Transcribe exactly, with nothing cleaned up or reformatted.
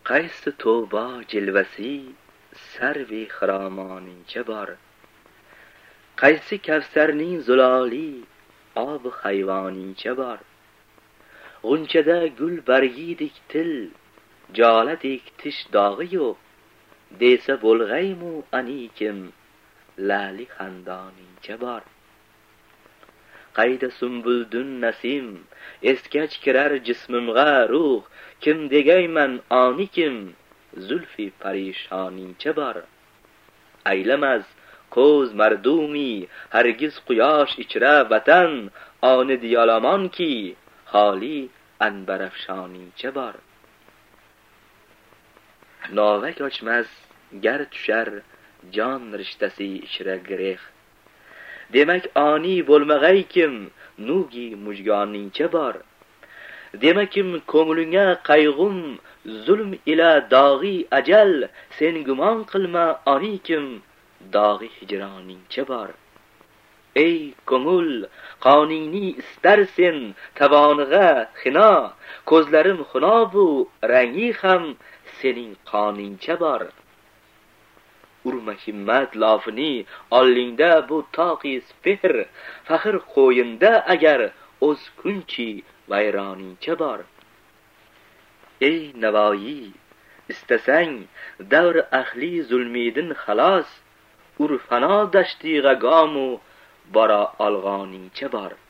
qaysi tavba jilvasi sarvi xiramonincha bor. Qaysi kavsarning zuloli ob hayvonincha bor. G'unchada gul bargidek til, joladek tish dog'i yo'q, desa bo'lg'aymu anikim lali xandonincha bor. Qayda sumbuldun nasim eskach kirar jismimg'a ruh, kim degayman onikim zulfi parishonincha bor. Aylamaz ko'z mardumi hargiz quyosh ichra vatan, oni diyolamonki holi anbarafshonincha bor. Novak ochmas gar tushar jon rishtasi ichra greh, demak oni bo'lmag'aykim nugi mujgonincha bor. Demakim ko'nglinga qayg'um zulm ila dog'i ajal, sen gumon qilma onikim dog'i hijronincha bor. Ey ko'ngil, qoningni istarsen tavonig'a xino, ko'zlarim xuno bu rangi ham sening qoningcha bor. Urma himmat lofini ollingda bu toqi sehr, faxr qo'yinda agar o'z kunchi vayronincha bor. Ey Navoiy, istasang davr ahli zulmidin xalos, urfano dashti g'agomu bora olg'onincha bor.